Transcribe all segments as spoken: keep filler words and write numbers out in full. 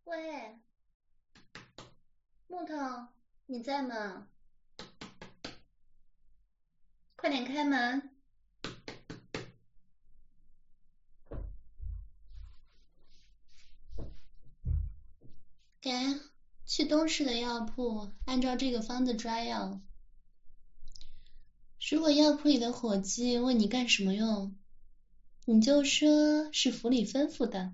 喂，木头，你在吗？快点开门！给，去东市的药铺，按照这个方子抓药。如果药铺里的伙计问你干什么用，你就说是府里吩咐的。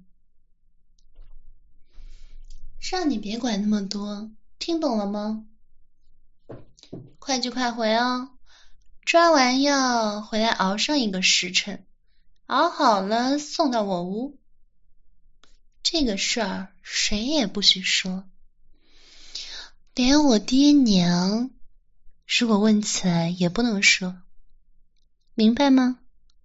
让你别管那么多，听懂了吗？快去快回哦，抓完药回来熬上一个时辰，熬好了送到我屋。这个事儿谁也不许说，连我爹娘如果问起来也不能说，明白吗？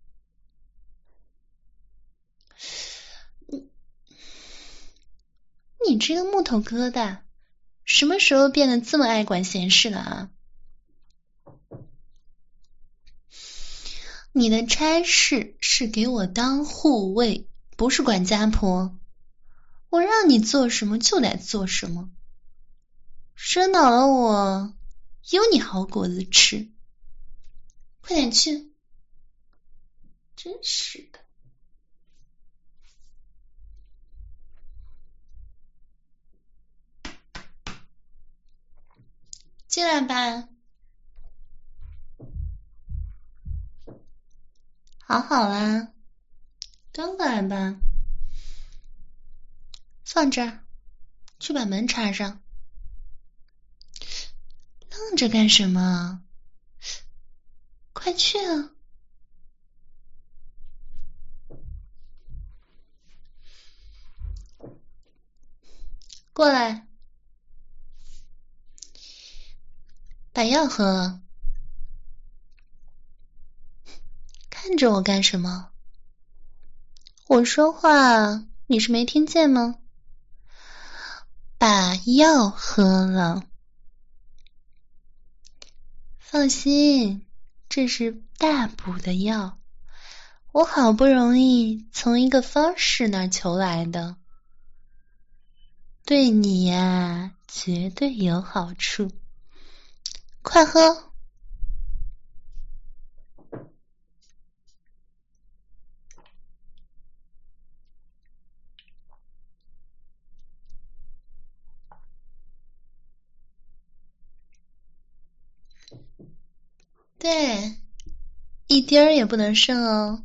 你这个木头疙瘩，什么时候变得这么爱管闲事了啊？你的差事是给我当护卫，不是管家婆。我让你做什么就得做什么，惹恼了我，有你好果子吃。快点去！真是的。进来吧。好好啦，刚过来吧。放这儿，去把门插上。愣着干什么？快去啊！过来，把药喝。看着我干什么？我说话你是没听见吗？把药喝了。放心，这是大补的药，我好不容易从一个方士那儿求来的，对你呀，绝对有好处。快喝！对，一滴儿也不能剩哦。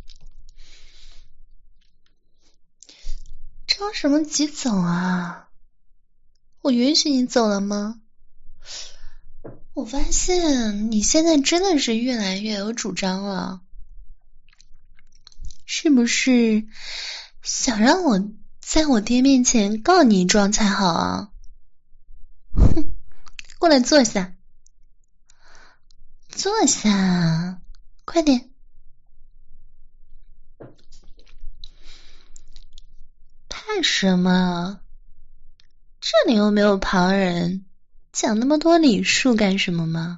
着什么急走啊？我允许你走了吗？我发现你现在真的是越来越有主张了，是不是想让我在我爹面前告你一状才好啊？哼，过来坐下。坐下，快点。怕什么？这里又没有旁人，讲那么多礼数干什么吗？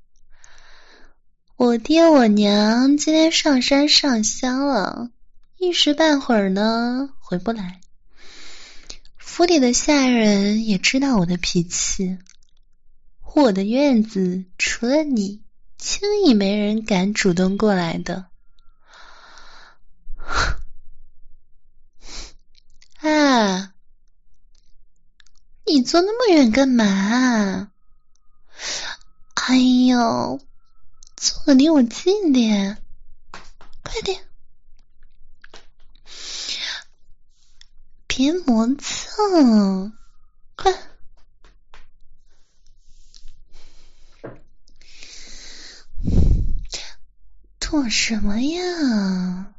我爹我娘今天上山上香了，一时半会儿呢回不来。府里的下人也知道我的脾气，我的院子除了你，轻易没人敢主动过来的。啊，你坐那么远干嘛？哎呦，坐得离我近点，快点，别磨蹭，快！做什么呀？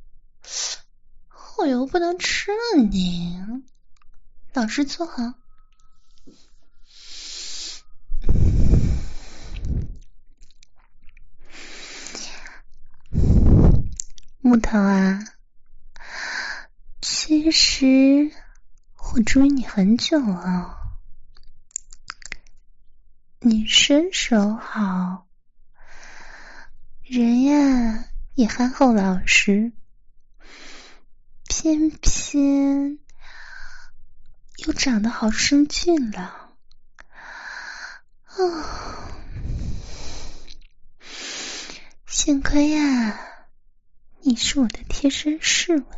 我又不能吃了你，老实坐好。木头啊，其实我追你很久了，你身手好，人呀也憨厚老实，偏偏又长得好生俊了。哦，幸亏呀，你是我的贴身侍卫，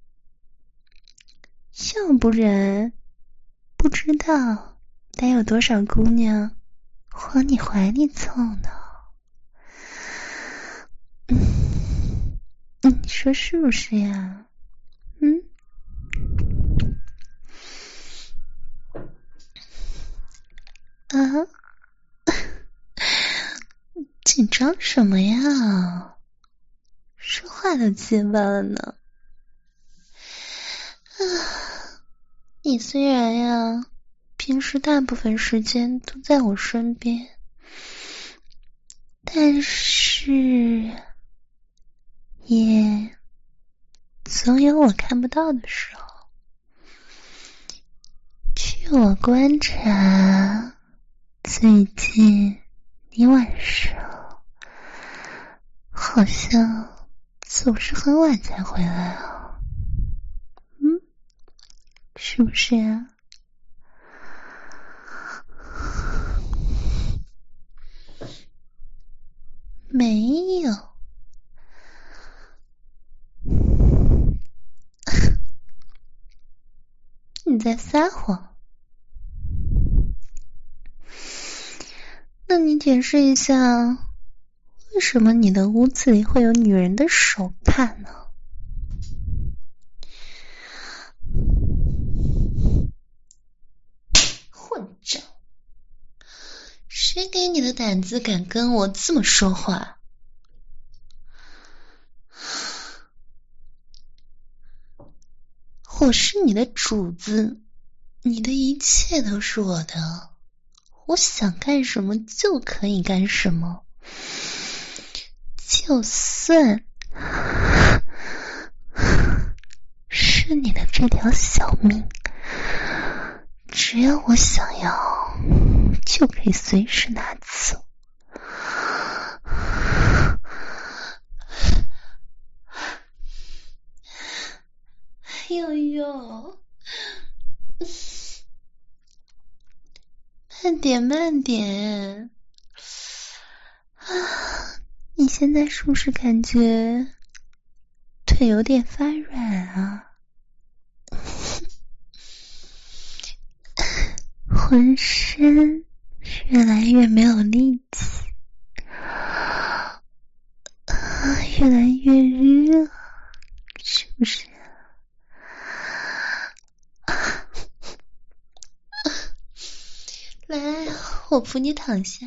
要不然不知道得有多少姑娘往你怀里凑呢。嗯，你说是不是呀？嗯？啊？紧张什么呀？说话都结巴了呢。啊，你虽然呀，平时大部分时间都在我身边，但是也总有我看不到的时候。据我观察，最近你晚上好像总是很晚才回来啊。嗯，是不是呀？没有。你在撒谎。那你解释一下，为什么你的屋子里会有女人的手帕呢？混账！谁给你的胆子敢跟我这么说话？我是你的主子，你的一切都是我的，我想干什么就可以干什么，就算是你的这条小命，只要我想要，就可以随时拿走。悠悠，慢点慢点啊！你现在是不是感觉腿有点发软啊？浑身越来越没有力气，啊，越来越热，是不是？来，我扶你躺下。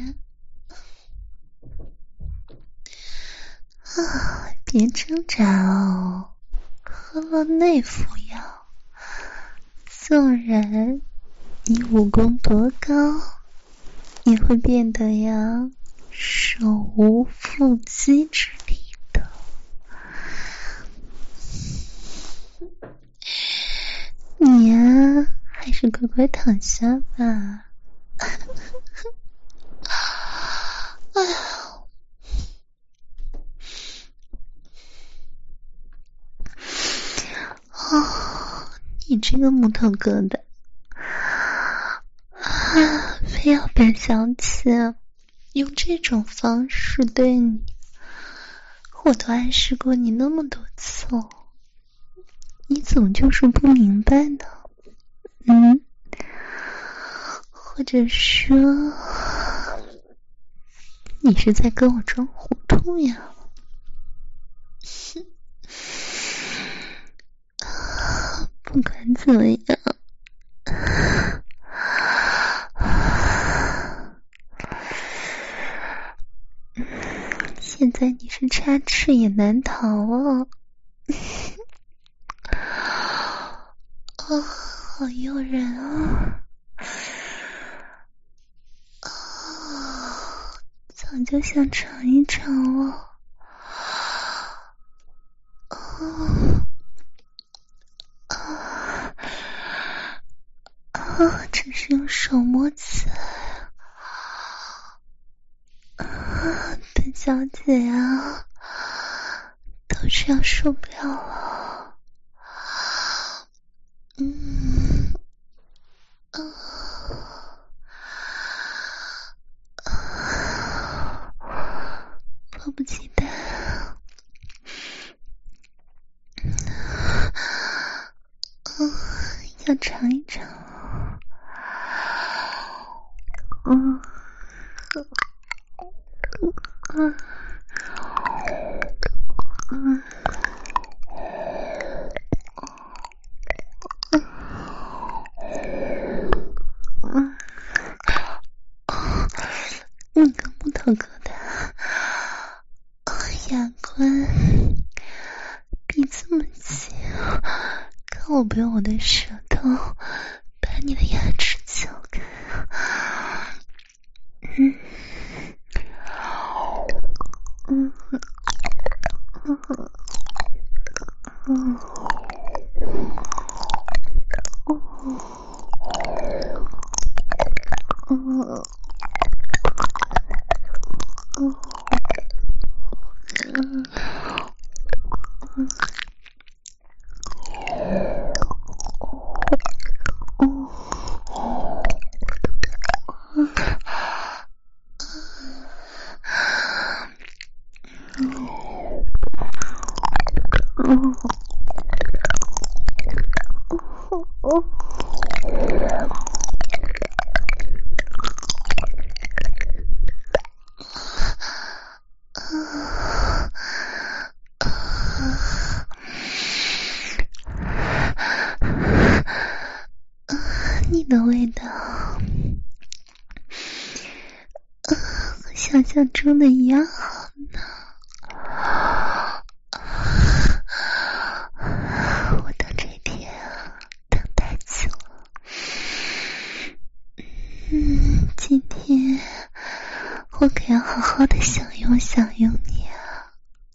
啊，别挣扎哦，喝了内服药，纵然你武功多高，也会变得呀手无缚鸡之力的。你呀，还是乖乖躺下吧。哎呀，哦，你这个木头疙瘩啊，非要本小姐用这种方式对你，我都暗示过你那么多次了，你总就是不明白呢？嗯，或者说你是在跟我装糊涂呀？不管怎么样，现在你是插翅也难逃啊！啊，好诱人啊！啊，早就想尝一尝了。啊啊啊！只是用手摸起来。啊，本小姐呀，都是要受不了了。嗯， 想尝一尝。嗯嗯嗯嗯，那个木头疙瘩，牙关闭这么紧，看我不用我的舌头把你的牙齿撬开。嗯嗯嗯嗯嗯嗯你的味道和想象中的一样好呢。我等这一天等太久了。嗯，今天我可要好好的享用享用你啊。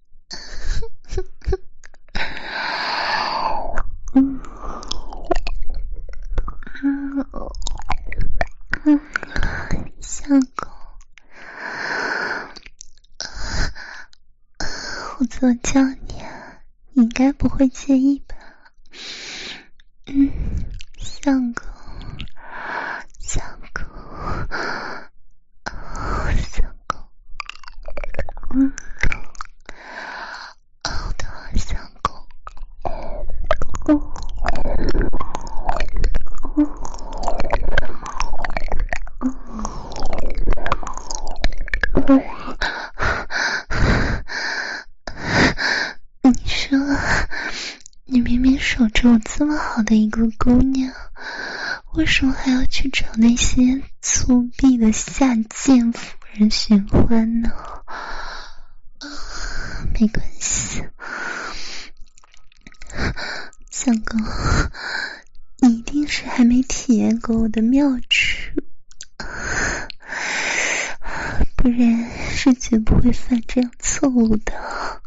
嗯嗯嗯，相公，我做叫你啊，你应该不会介意吧？嗯，相公，相公，哦，相公，嗯，哦的相公，哦，哦。你说，你明明守着我这么好的一个姑娘，为什么还要去找那些粗鄙的下贱妇人寻欢呢？没关系，相公，你一定是还没体验过我的妙处，不然是绝不会犯这样错误的。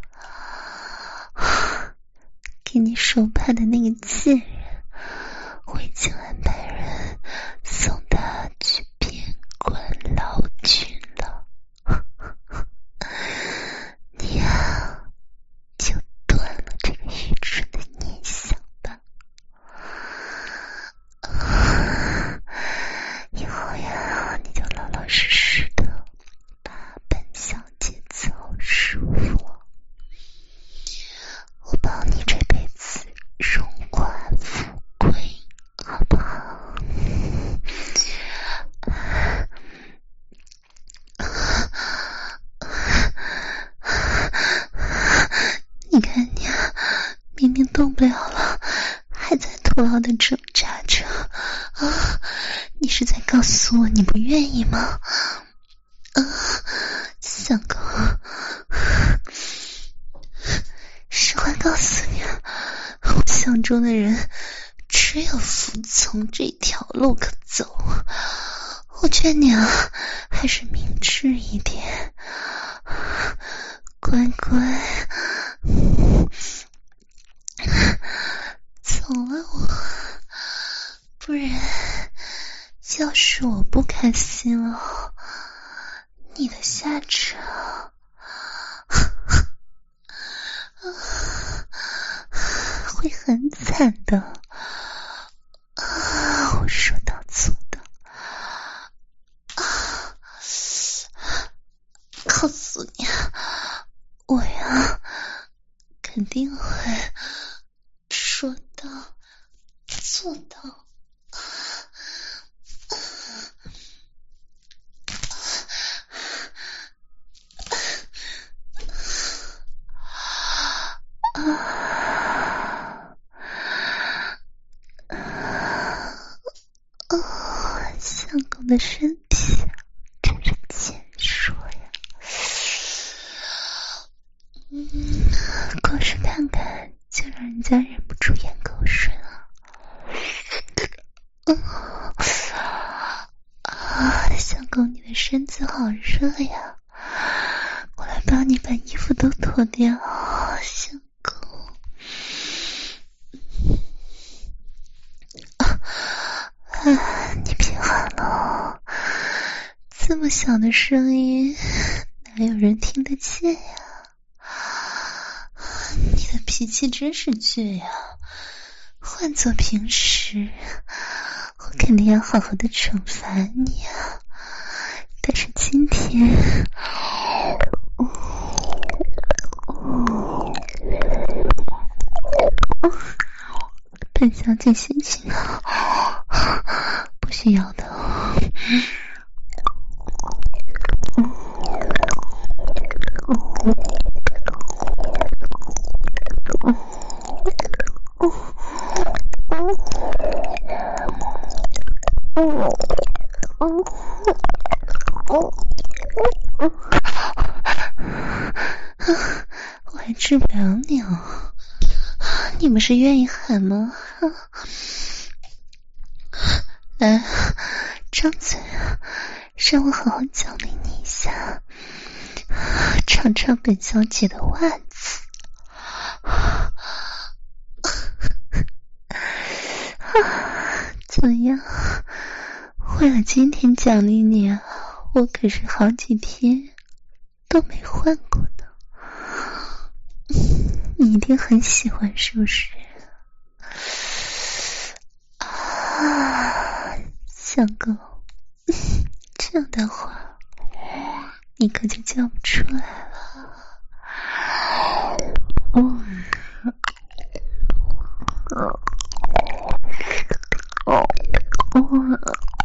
给你手帕的那个贱人，我已经安排人送他去边关牢去了。你啊，就断了这个愚蠢的念想吧。以后呀，你就老老实实的把本小姐伺候舒服，我保你这辈子荣华富贵，好不好？你看你啊，明明动不了了，还在徒劳的挣扎着啊！你是在告诉我你不愿意吗？啊，相公，实话告诉你，我相中的人只有服从这条路可走。我劝你啊，还是明智一点，乖乖走了我，不然要是我不开心了，你的下场会很惨的啊！我说到做到啊！告诉你，我呀肯定会说到做到。相公的身体真是健硕呀。嗯，光是看看就让人家忍不住咽口水了。嗯，啊，相公你的身子好热呀，我来帮你把衣服都脱掉。相公，啊，你别喊了，这么小的声音哪有人听得见呀？你的脾气真是倔呀，换做平时我肯定要好好的惩罚你啊，但是今天本小姐心情好，不需要的。我还治不了你哦，你不是愿意喊吗？来，张嘴，让我好好奖励你一下，尝尝本小姐的袜子。怎么样？为了今天奖励你啊，我可是好几天都没换过呢。你一定很喜欢是不是？啊，相公，这样的话你可就叫不出来了。嗯，哦哦哦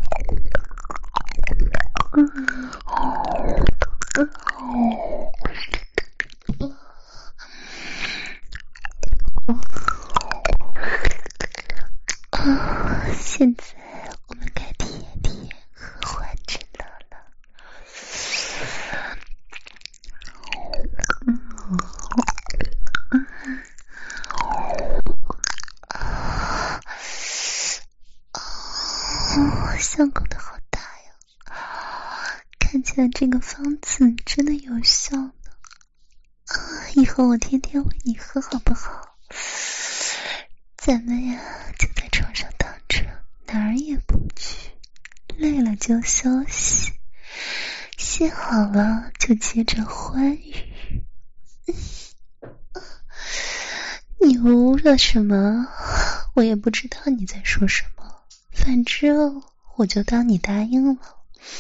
现在我们该体验体验和缓之乐了。哦，相公的好大呀，看起来这个方子真的有效呢。以后我天天喂你喝好不好？咱们呀就在床上躺着，哪儿也不去，累了就休息，歇好了就接着欢愉。你呜了什么？我也不知道你在说什么，反正我就当你答应了。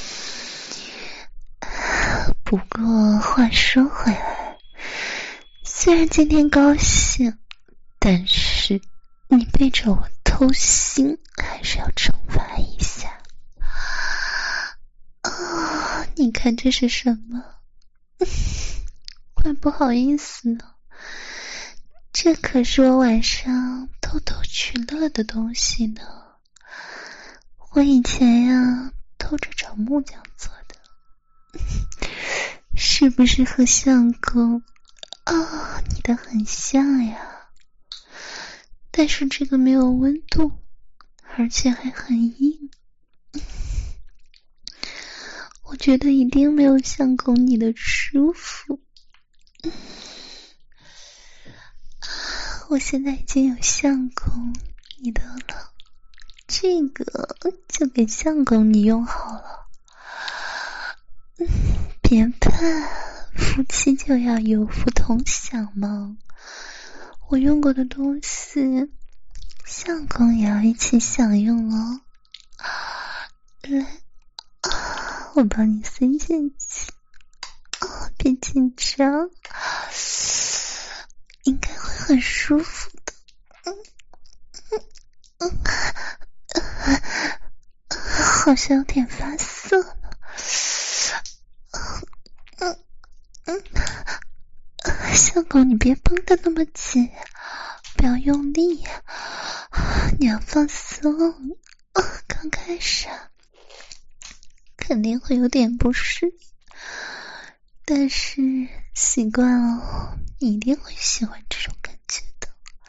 不过话说回来，虽然今天高兴，但是你背着我偷腥，还是要惩罚一下。啊，你看这是什么？怪不好意思呢，这可是我晚上偷偷取乐的东西呢。我以前呀偷着找木匠做的，是不是和相公啊你的很像呀？但是这个没有温度，而且还很硬，我觉得一定没有相公你的舒服。我现在已经有相公你的了，这个就给相公你用好了。别怕，夫妻就要有福同享嘛。我用过的东西，相公也要一起享用哦。来，啊，我帮你塞进去。啊，别紧张，应该会很舒服的。嗯嗯嗯， 好像有点发涩呢。嗯嗯嗯，相公你别绷得那么紧，不要用力，你要放松。刚开始肯定会有点不适应，但是习惯了，你一定会喜欢这种感觉的。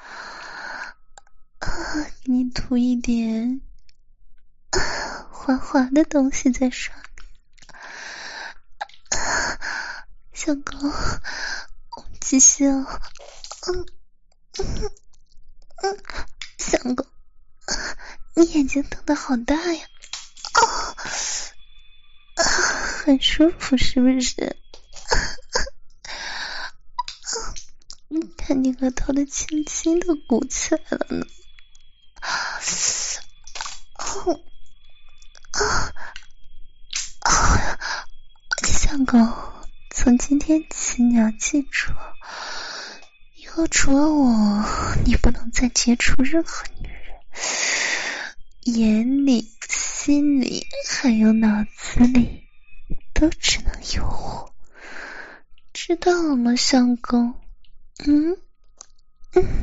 啊，给你涂一点滑滑的东西在上面。啊，相公，我们继续哦。嗯嗯嗯，相公，你眼睛瞪得好大呀！哦，啊，很舒服是不是？你看你额头的轻轻的鼓起来了呢。哦啊啊！相公，从今天起你要记住，以后除了我，你不能再接触任何女人，眼里、心里还有脑子里都只能有我，知道了吗，相公？嗯嗯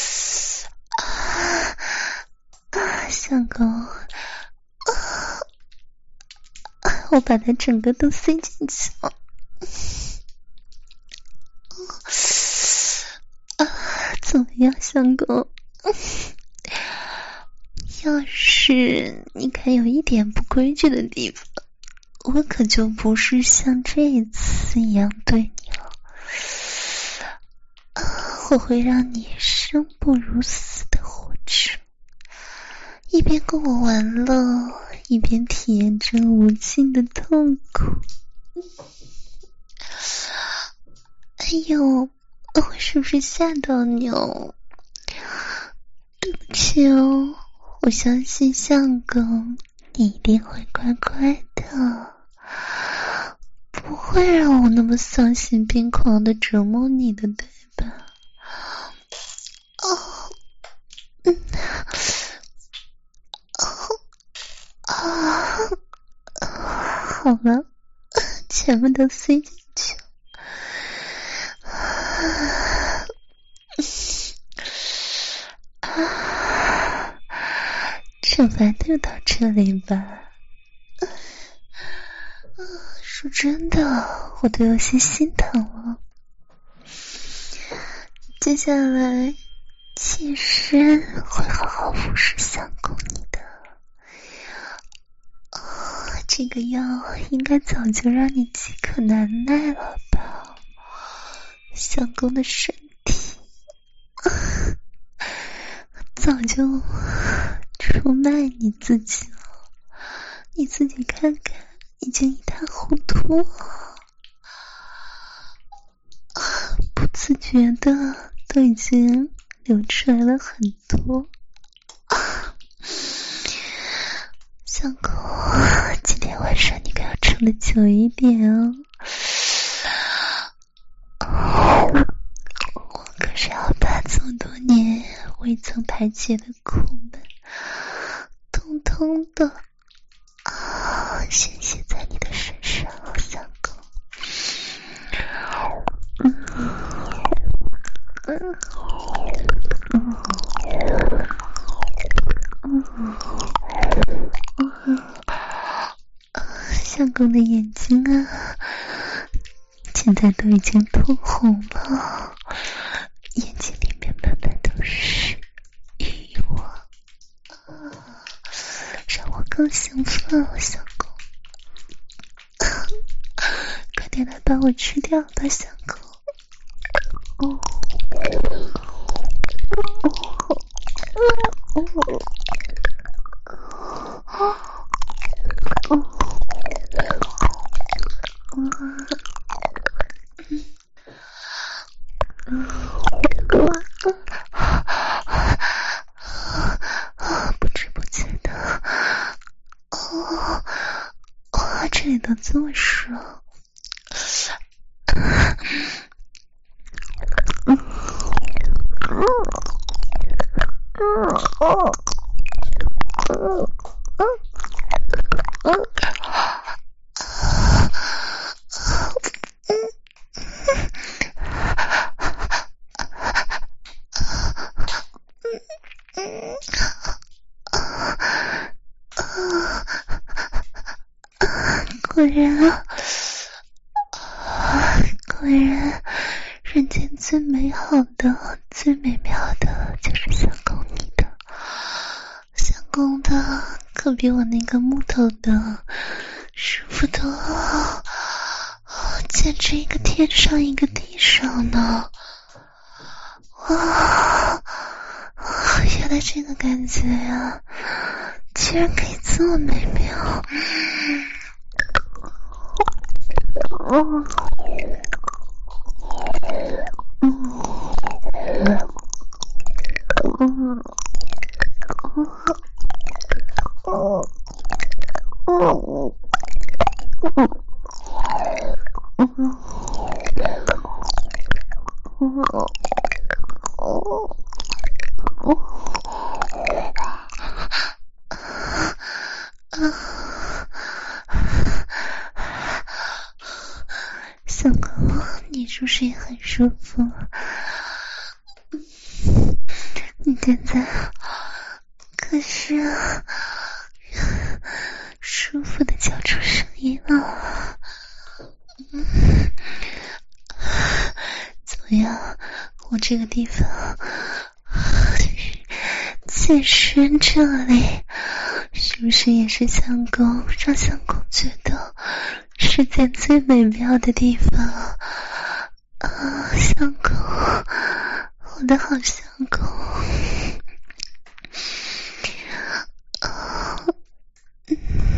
啊啊，相公，啊，我把它整个都塞进去了。啊，怎么样，相公？要是你看有一点不规矩的地方，我可就不是像这一次一样对你了。啊，我会让你生不如死的活着，一边跟我玩乐，一边体验着无尽的痛苦。哎呦，我是不是吓到你哦？对不起哦，我相信相公你一定会乖乖的，不会让我那么丧心病狂的折磨你的，对吧？哦，嗯，哦，啊，好了，全部都塞进去了。啊，惩罚就到这里吧。啊，说真的，我都有些心疼了。接下来，妾身会好好服侍相公你的。啊，这个药应该早就让你饥渴难耐了吧？相公的身体早就出卖你自己了，你自己看看，已经一塌糊涂了，不自觉的都已经流出来了很多。相公，今天晚上你可要撑得久一点哦。我可是要把这么多年未曾排解的苦闷通通的啊宣泄在你的身上，相公。嗯嗯嗯嗯，相公的眼睛啊，现在都已经通红了，眼睛里面满满都是欲望啊，让我更兴奋了，相公。快点来把我吃掉吧，相公。哦哦哦不知不觉的，哦，哇，这里都这么爽。 果然啊，果然人间最美好的最美妙的就是相公你的，相公的可比我那个木头的舒服多了，简直一个天上一个地上呢。哇，原来这个感觉呀、啊，居然可以这么美妙。嗯相公，你是不是也很舒服？你现在可是舒服的叫出声音了。嗯，怎么样？我这个地方其实这里是不是也是相公让相公觉得世间最美妙的地方啊？相公，我的好相公。啊嗯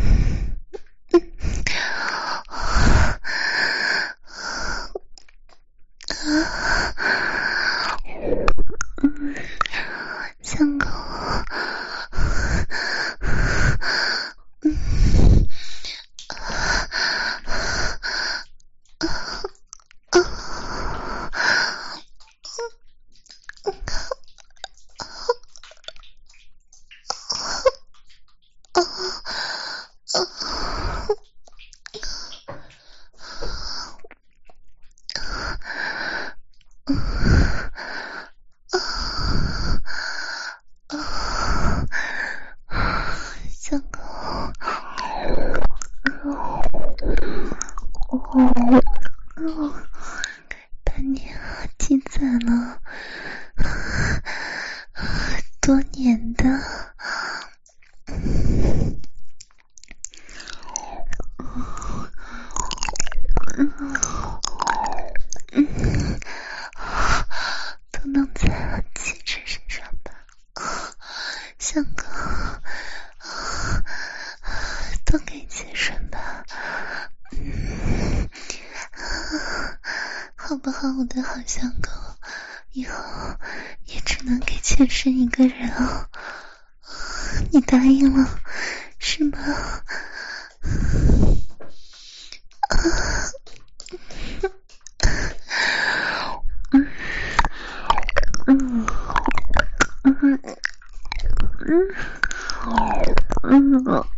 嗯相公，嗯相公，我我把你啊积攒了多年的都弄在气质身上吧，相公，多给接顺吧，嗯，好不好，我的好相公，以后也只能给妾身一个人哦，你答应了是吗？嗯嗯嗯嗯嗯嗯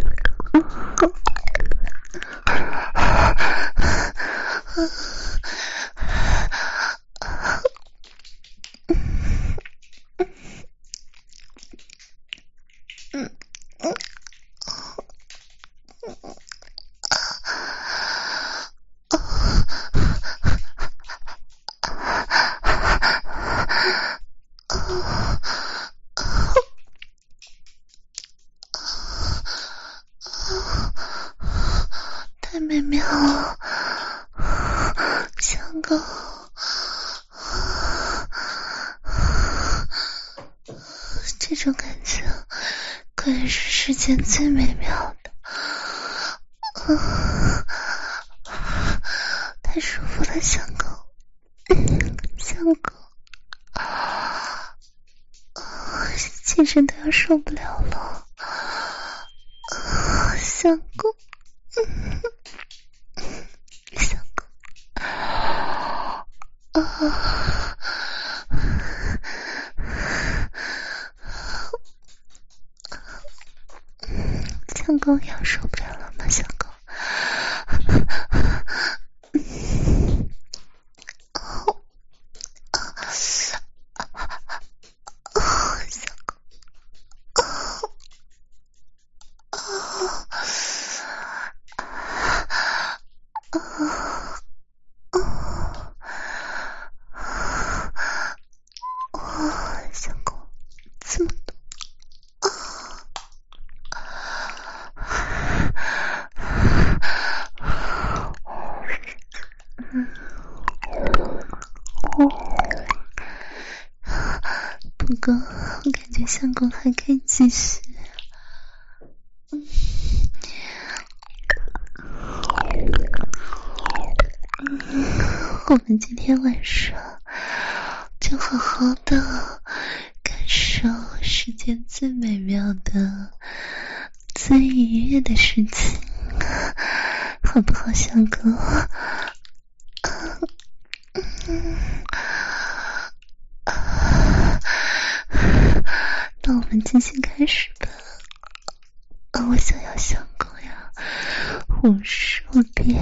太美妙了，相公，这种感觉果然是世间最美妙的，太舒服了，相公，相公，精神都要受不了了，相公，相公，啊，相公要受不了了吗？相公， 相公这么多啊！嗯，不过我感觉相公还可以继续。嗯，我们今天晚上就好好的感受世间最美妙的、最愉悦的事情，好不好，相公？那我们进行开始吧。啊，我想要相公呀，无数遍。